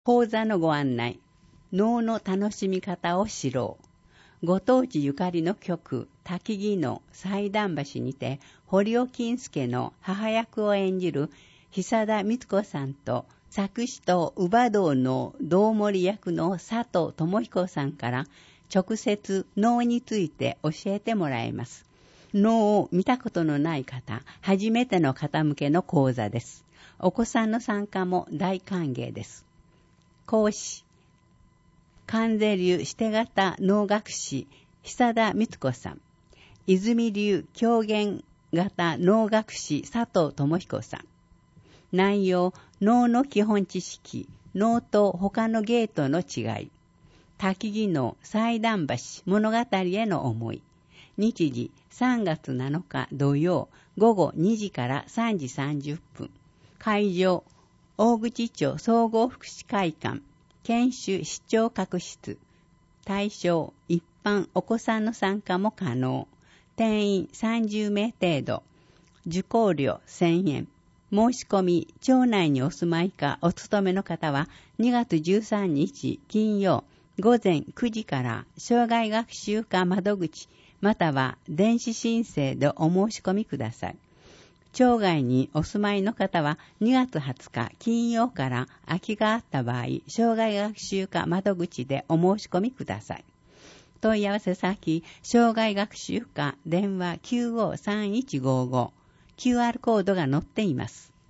講座のご案内、能の楽しみ方を知ろう。ご当地ゆかりの曲、滝木の祭壇橋にて、堀尾金介の母役を演じる久田光子さんと、作詞と乳母道の道盛役の佐藤智彦さんから直接能について教えてもらいます。能を見たことのない方、初めての方向けの講座です。お子さんの参加も大歓迎です。講師、関西流して型能楽師、久田光子さん。泉流狂言型能楽師、佐藤智彦さん。内容、能の基本知識、能と他の芸との違い。滝木の祭壇橋物語への思い。日時、3月7日土曜、午後2時から3時30分。会場、大口町総合福祉会館、研修視聴覚室。対象、一般お子さんの参加も可能。定員30名程度。受講料1000円。申し込み、町内にお住まいかお勤めの方は2月13日金曜午前9時から障害学習課窓口または電子申請でお申し込みください。町外にお住まいの方は2月20日金曜から空きがあった場合、障害学習課窓口でお申し込みください。問い合わせ先、障害学習課電話953155、QR コードが載っています。